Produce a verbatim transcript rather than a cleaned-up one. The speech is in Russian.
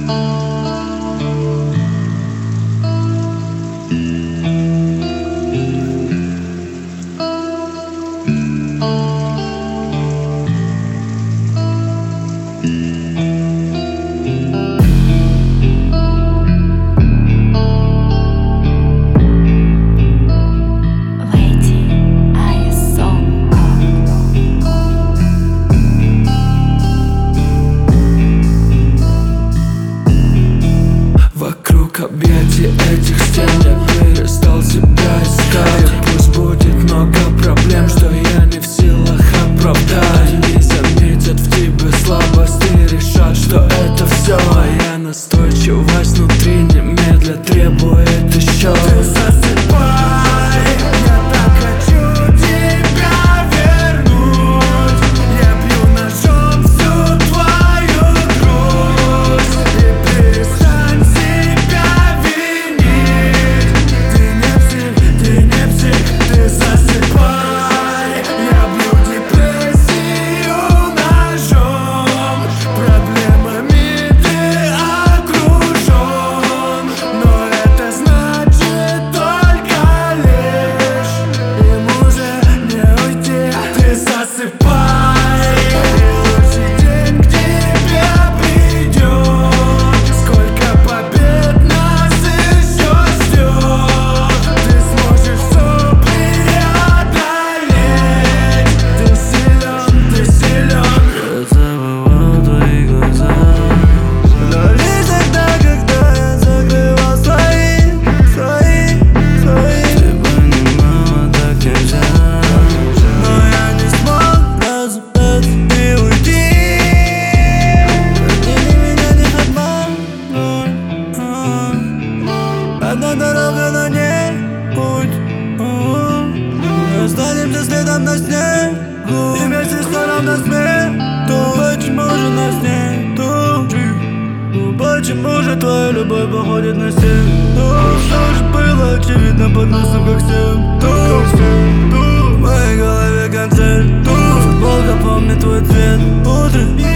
Объятий этих стен я перестал себя искать. И пусть будет много проблем, что я не в силах оправдать. Они заметят в тебе слабость и решат, что это все. Моя настойчивость внутри немедля требует еще. Ты засыпай, я так хочу тебя вернуть. Я бью ножом всю твою грудь и перестань себя. Одна дорога, но не путь. Мы останемся следом на снегу и вместе скоро на смету. Почему же нас нету? Почему же твоя любовь походит на стену? Что же было очевидно под носом, как всем? В моей голове концерт. Футболка помнит твой цвет. Утро